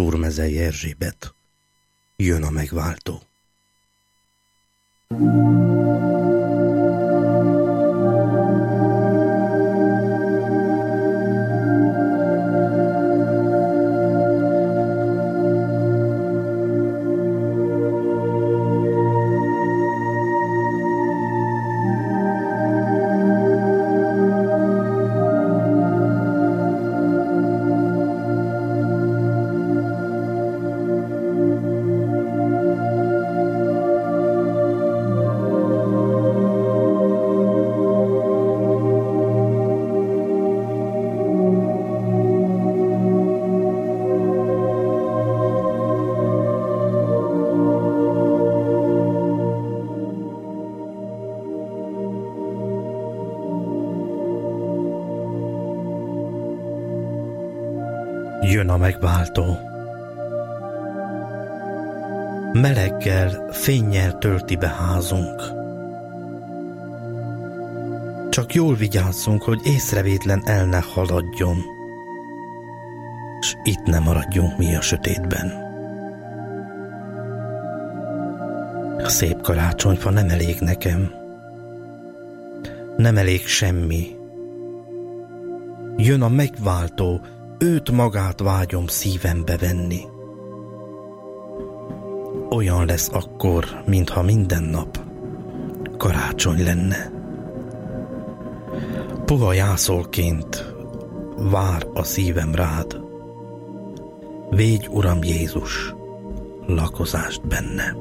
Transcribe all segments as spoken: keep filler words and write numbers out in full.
Turmezei Erzsébet. Jön a megváltó. Jön a megváltó. Meleggel, fénnyel tölti be házunk. Csak jól vigyázzunk, hogy észrevétlen el ne haladjon, s itt ne maradjunk mi a sötétben. A szép karácsonyfa nem elég nekem. Nem elég semmi. Jön a megváltó, őt magát vágyom szívembe venni. Olyan lesz akkor, mintha minden nap karácsony lenne. Puha jászolként vár a szívem rád. Védj, Uram Jézus, lakozást benne.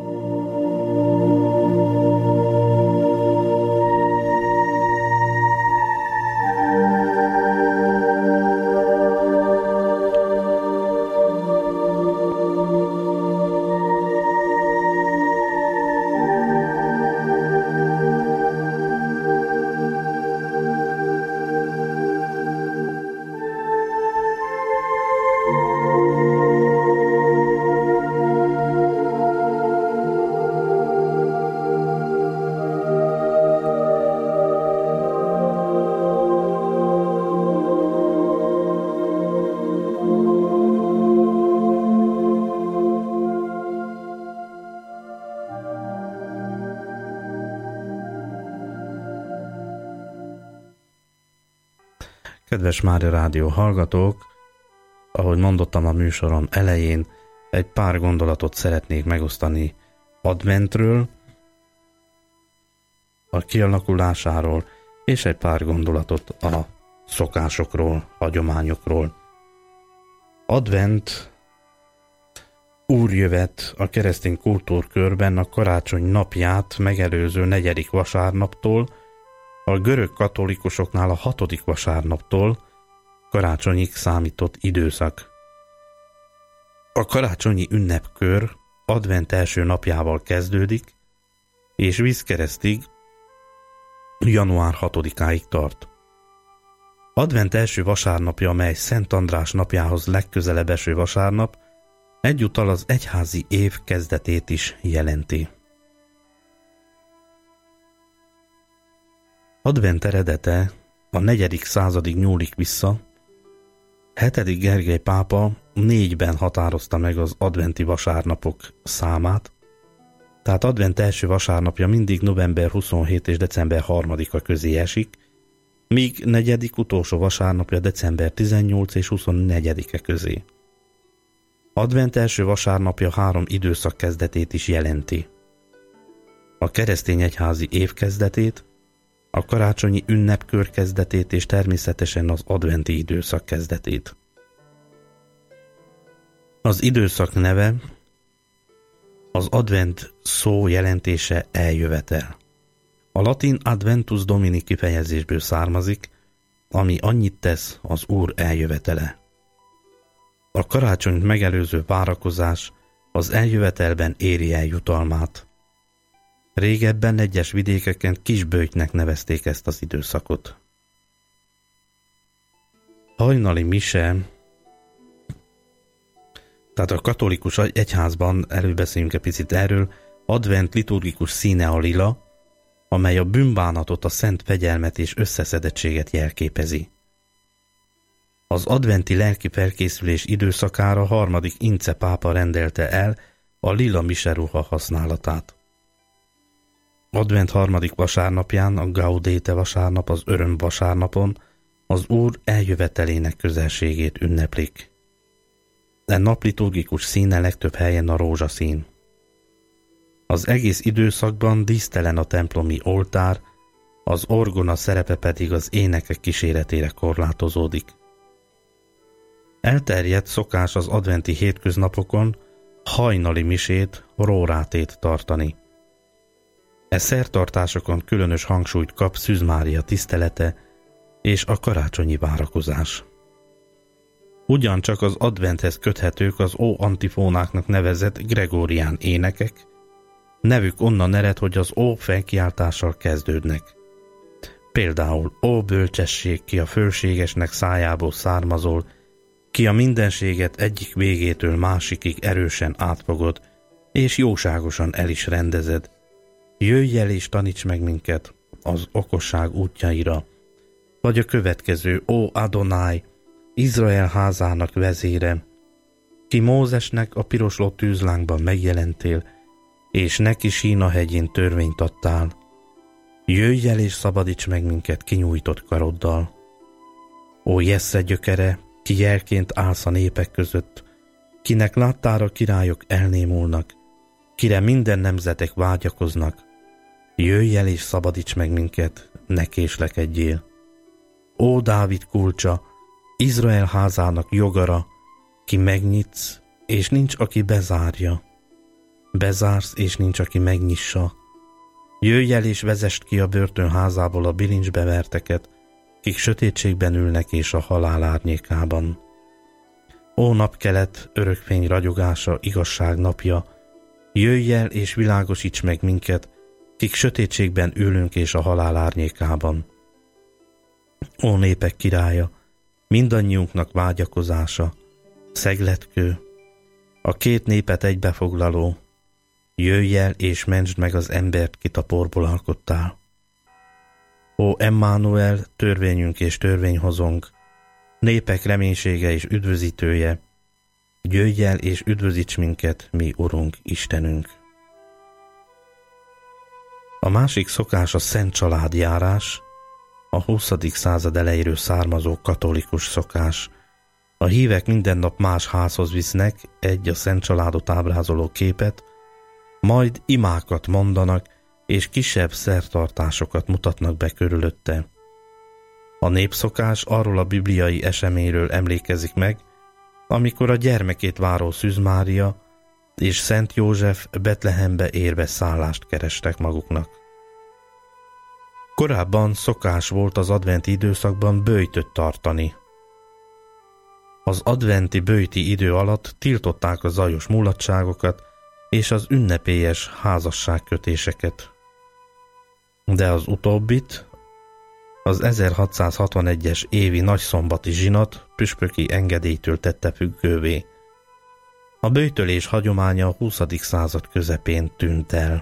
Kedves Mária Rádió hallgatók, ahogy mondottam a műsorom elején, egy pár gondolatot szeretnék megosztani adventről, a kialakulásáról, és egy pár gondolatot a szokásokról, hagyományokról. Advent úrjövet a keresztény kultúrkörben a karácsony napját megelőző negyedik vasárnaptól, a görög katolikusoknál a hatodik vasárnaptól karácsonyig számított időszak. A karácsonyi ünnepkör advent első napjával kezdődik, és vízkeresztig január hatodikáig tart. Advent első vasárnapja, mely Szent András napjához legközelebb eső vasárnap, egyúttal az egyházi év kezdetét is jelenti. Advent eredete a negyedik századig nyúlik vissza. hetedik Gergely pápa négyben határozta meg az adventi vasárnapok számát, tehát advent első vasárnapja mindig november huszonhetedike és december harmadika közé esik, míg negyedik utolsó vasárnapja december tizennyolcadika és huszonnegyedike közé. Advent első vasárnapja három időszak kezdetét is jelenti. A keresztény egyházi év kezdetét, a karácsonyi ünnepkör kezdetét és természetesen az adventi időszak kezdetét. Az időszak neve, az advent szó jelentése eljövetel. A latin adventus domini kifejezésből származik, ami annyit tesz, az Úr eljövetele. A karácsonyt megelőző várakozás az eljövetelben éri el jutalmát. Régebben egyes vidékeken kisböjtnek nevezték ezt az időszakot. Hajnali mise, tehát a katolikus egyházban, előbeszéljünk egy picit erről, advent liturgikus színe a lila, amely a bűnbánatot, a szent fegyelmet és összeszedettséget jelképezi. Az adventi lelki felkészülés időszakára harmadik Ince pápa rendelte el a lila miseruha használatát. Advent harmadik vasárnapján, a Gaudete vasárnap, az öröm vasárnapon az Úr eljövetelének közelségét ünneplik. E nap liturgikus színe legtöbb helyen a rózsaszín. Az egész időszakban dísztelen a templomi oltár, az orgona szerepe pedig az énekek kíséretére korlátozódik. Elterjedt szokás az adventi hétköznapokon hajnali misét, rórátét tartani. E szertartásokon különös hangsúlyt kap Szűz Mária tisztelete és a karácsonyi várakozás. Ugyancsak az adventhez köthetők az ó antifónáknak nevezett gregórián énekek, nevük onnan ered, hogy az ó felkiáltással kezdődnek. Például ó bölcsesség, ki a fölségesnek szájából származol, ki a mindenséget egyik végétől másikig erősen átfogod, és jóságosan el is rendezed. Jöjj el és taníts meg minket az okosság útjaira. Vagy a következő, ó Adonai, Izrael házának vezére, ki Mózesnek a pirosló tűzlángban megjelentél, és neki Sína hegyén törvényt adtál. Jöjj el és szabadíts meg minket kinyújtott karoddal. Ó Jessze gyökere, ki jelként állsz a népek között, kinek láttára királyok elnémulnak, kire minden nemzetek vágyakoznak. Jöjj el és szabadíts meg minket, ne késlekedjél. Ó Dávid kulcsa, Izrael házának jogara, ki megnyitsz, és nincs, aki bezárja. Bezársz, és nincs, aki megnyissa. Jöjj el és vezest ki a börtönházából a bilincsbe verteket, kik sötétségben ülnek és a halál árnyékában. Ó napkelet, örökfény ragyogása, igazság napja, jöjj el és világosíts meg minket, kik sötétségben ülünk és a halál árnyékában. Ó népek királya, mindannyiunknak vágyakozása, szegletkő, a két népet egybefoglaló, jöjj el és mentsd meg az embert, kit a porból alkottál. Ó Emmanuel, törvényünk és törvényhozónk, népek reménysége és üdvözítője, jöjj el és üdvözíts minket, mi Urunk, Istenünk. A másik szokás a szent családjárás, a huszadik század elejéről származó katolikus szokás. A hívek minden nap más házhoz visznek egy a szent családot ábrázoló képet, majd imákat mondanak, és kisebb szertartásokat mutatnak be körülötte. A népszokás arról a bibliai eseményről emlékezik meg, amikor a gyermekét váró Szűz Mária és Szent József Betlehembe érve szállást kerestek maguknak. Korábban szokás volt az adventi időszakban böjtöt tartani. Az adventi böjti idő alatt tiltották a zajos mulatságokat és az ünnepélyes házasságkötéseket. De az utóbbit, az ezerhatszázhatvanegyes évi nagyszombati zsinat püspöki engedélytől tette függővé. A böjtölés hagyománya a huszadik század közepén tűnt el.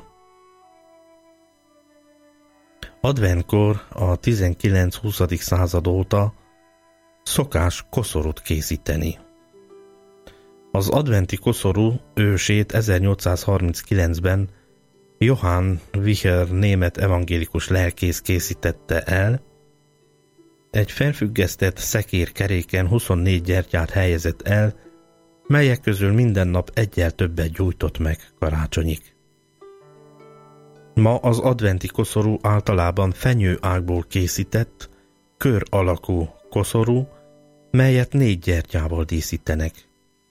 Adventkor a tizenkilenc-huszadik század óta szokás koszorút készíteni. Az adventi koszorú ősét ezernyolcszázharminckilencben Johann Wicher német evangélikus lelkész készítette el. Egy felfüggesztett szekérkeréken huszonnégy gyertyát helyezett el, melyek közül minden nap egyel többet gyújtott meg karácsonyig. Ma az adventi koszorú általában fenyőágból készített, kör alakú koszorú, melyet négy gyertyával díszítenek.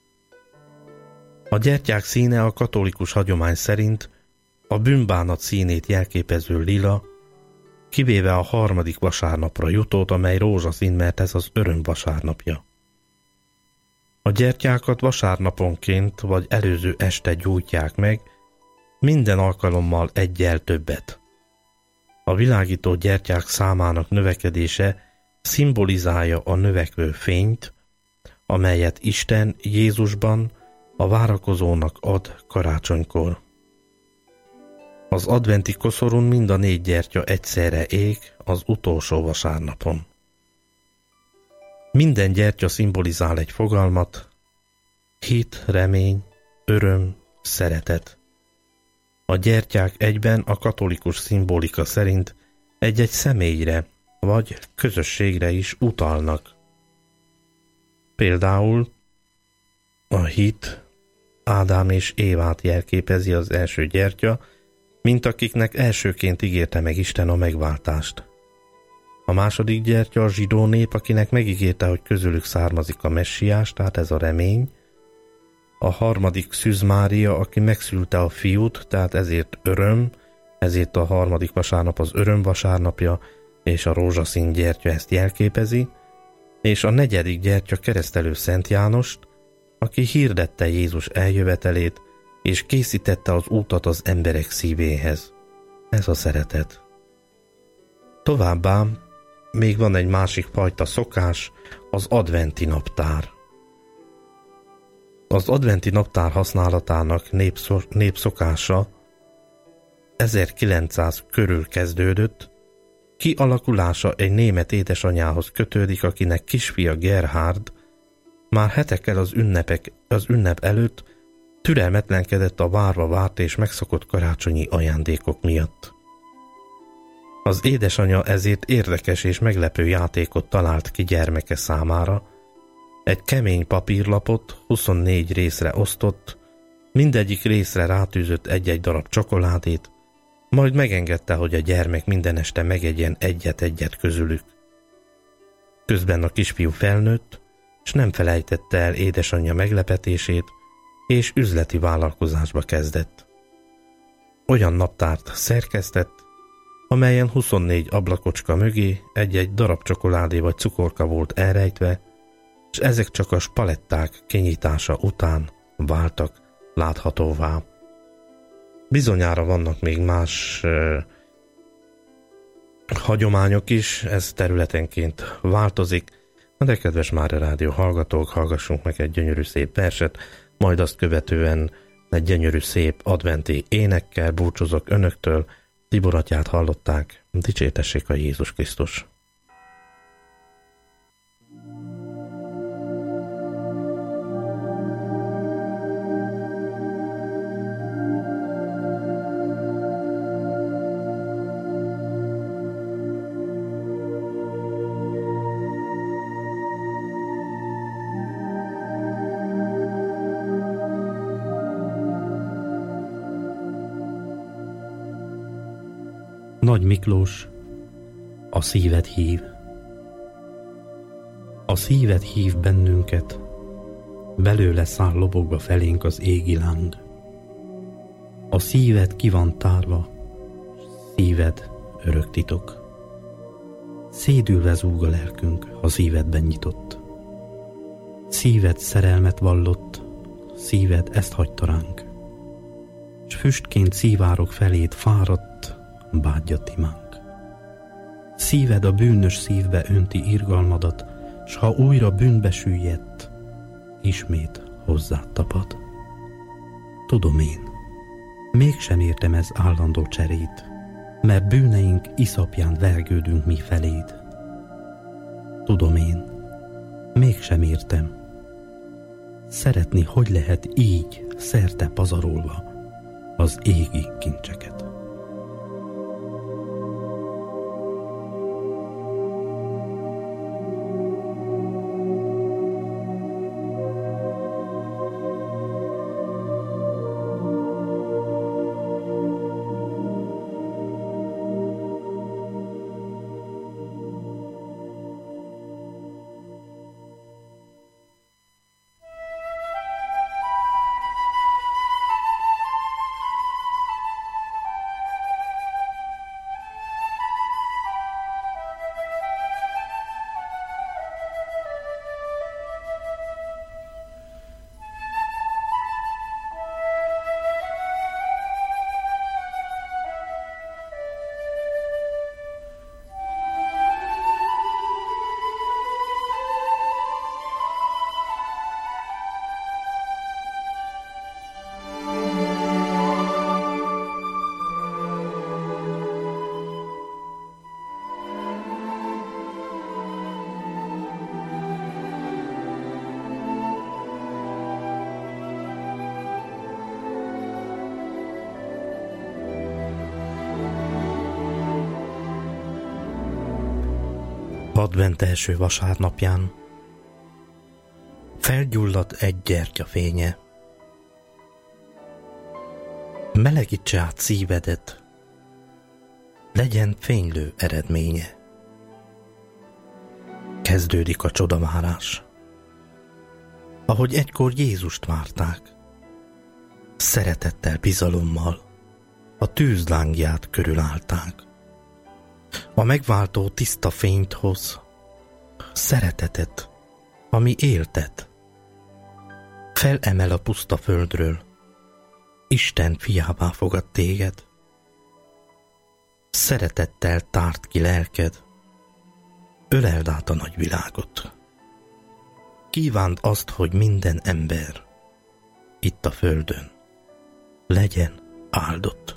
A gyertyák színe a katolikus hagyomány szerint a bűnbánat színét jelképező lila, kivéve a harmadik vasárnapra jutót, amely rózsaszín, mert ez az öröm vasárnapja. A gyertyákat vasárnaponként vagy előző este gyújtják meg, minden alkalommal egyel többet. A világító gyertyák számának növekedése szimbolizálja a növekvő fényt, amelyet Isten Jézusban a várakozónak ad karácsonykor. Az adventi koszorún mind a négy gyertya egyszerre ég az utolsó vasárnapon. Minden gyertya szimbolizál egy fogalmat: hit, remény, öröm, szeretet. A gyertyák egyben a katolikus szimbolika szerint egy-egy személyre vagy közösségre is utalnak. Például a hit Ádám és Évát jelképezi az első gyertya, mint akiknek elsőként ígérte meg Isten a megváltást. A második gyertya a zsidó nép, akinek megígérte, hogy közülük származik a messiás, tehát ez a remény. A harmadik Szűz Mária, aki megszülte a fiút, tehát ezért öröm, ezért a harmadik vasárnap az öröm vasárnapja, és a rózsaszín gyertya ezt jelképezi. És a negyedik gyertya keresztelő Szent Jánost, aki hirdette Jézus eljövetelét, és készítette az útat az emberek szívéhez. Ez a szeretet. Továbbá még van egy másik fajta szokás, az adventi naptár. Az adventi naptár használatának népszor, népszokása ezerkilencszáz körül kezdődött, kialakulása egy német édesanyához kötődik, akinek kisfia Gerhard már hetekkel az, ünnepek, az ünnep előtt türelmetlenkedett a várva várt és megszokott karácsonyi ajándékok miatt. Az édesanyja ezért érdekes és meglepő játékot talált ki gyermeke számára. Egy kemény papírlapot huszonnégy részre osztott, mindegyik részre rátűzött egy-egy darab csokoládét, majd megengedte, hogy a gyermek minden este megegyen egyet-egyet közülük. Közben a kisfiú felnőtt, és nem felejtette el édesanyja meglepetését, és üzleti vállalkozásba kezdett. Olyan naptárt szerkesztett, amelyen huszonnégy ablakocska mögé egy-egy darab csokoládé vagy cukorka volt elrejtve, és ezek csak a spaletták kinyitása után váltak láthatóvá. Bizonyára vannak még más uh, hagyományok is, ez területenként változik, de kedves Mária Rádió hallgatók, hallgassunk meg egy gyönyörű szép verset, majd azt követően egy gyönyörű szép adventi énekkel búcsúzok önöktől. Tibor atyát hallották, dicsértessék a Jézus Krisztus! Nagy Miklós, a szíved hív. A szíved hív bennünket, belőle száll lobogva felénk az égi láng. A szíved ki van tárva, szíved örök titok. Szédülve zúg a lelkünk, ha szívedben nyitott. Szíved szerelmet vallott, szíved ezt hagyta ránk, s füstként szívárok felét fáradt, bágyat imánk. Szíved a bűnös szívbe önti irgalmadat, s ha újra bűnbe süllyedt, ismét hozzád tapad. Tudom én, mégsem értem ez állandó cserét, mert bűneink iszapján vergődünk mi feléd. Tudom én, mégsem értem, szeretni hogy lehet így szerte pazarolva az égi kincseket. advent első vasárnapján felgyulladt egy gyertya fénye. Melegítse át szívedet, legyen fénylő eredménye. Kezdődik a csodavárás, ahogy egykor Jézust várták, szeretettel, bizalommal a tűzlángját körülállták. A megváltó tiszta fényt hoz, szeretetet, ami éltet. Felemel a puszta földről, Isten fiává fogad téged. Szeretettel tárt ki lelked, öleld át a nagyvilágot. Kívánd azt, hogy minden ember itt a földön legyen áldott.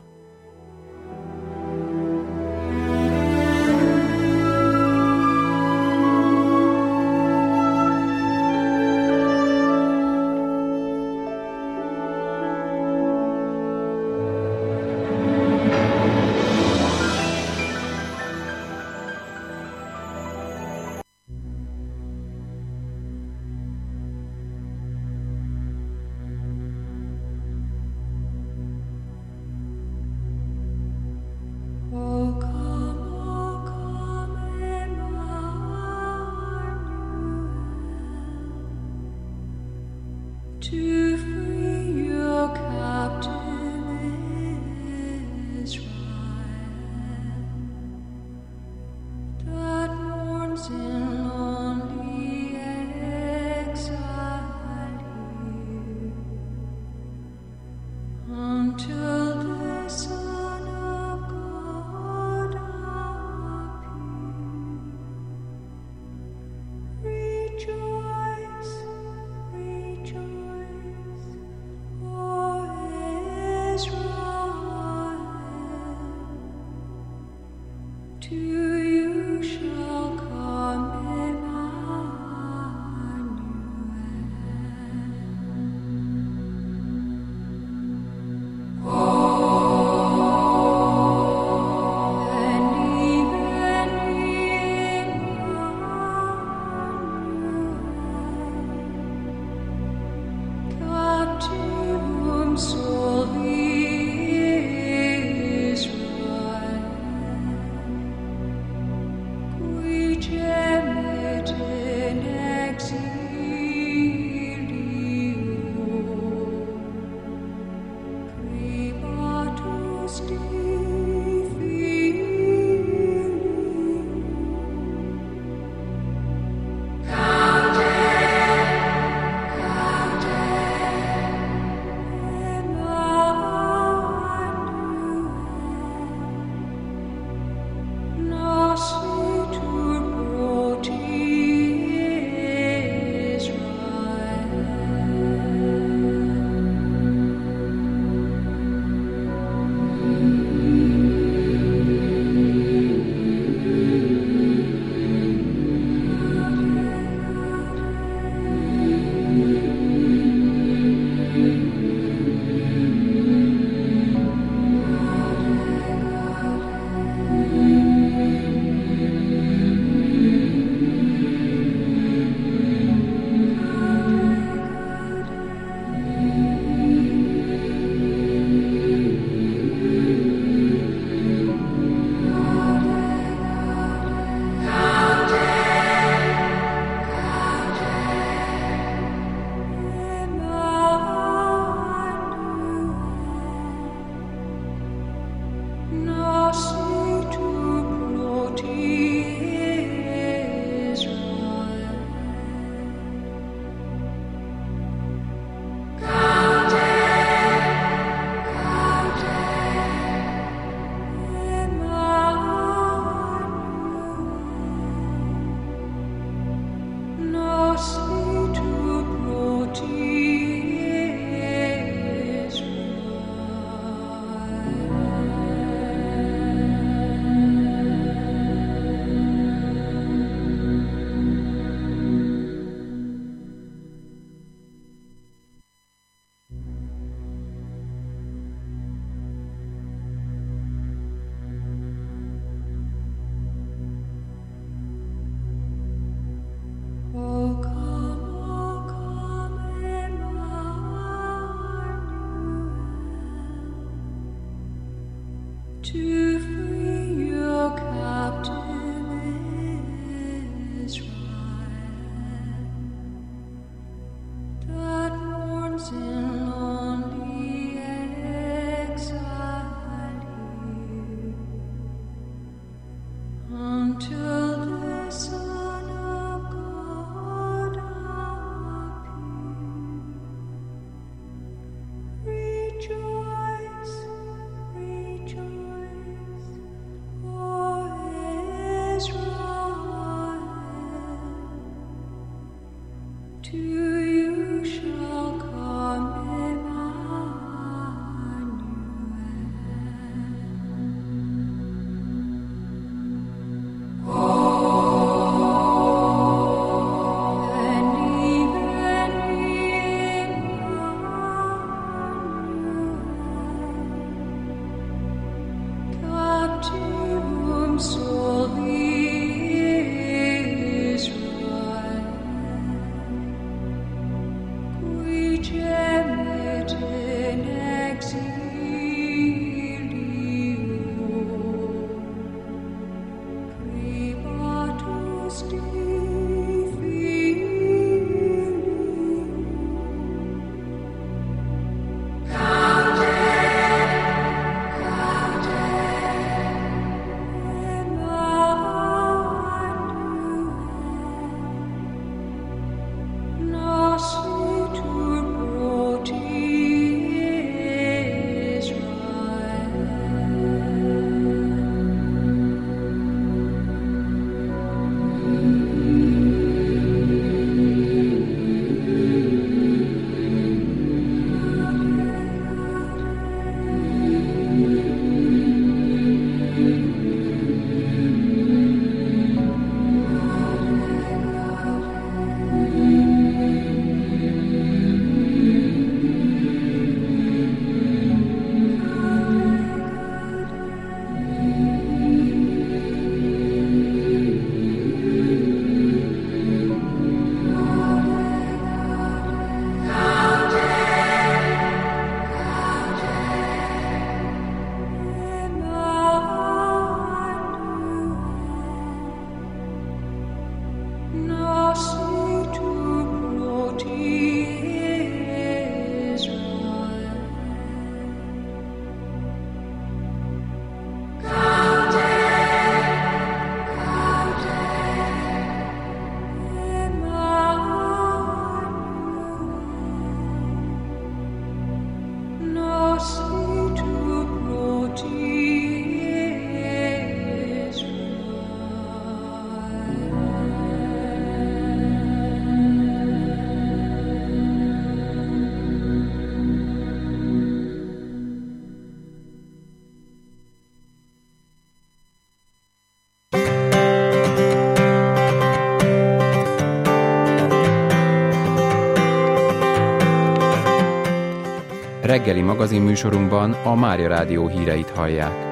Reggeli magazinműsorunkban a Mária Rádió híreit hallják.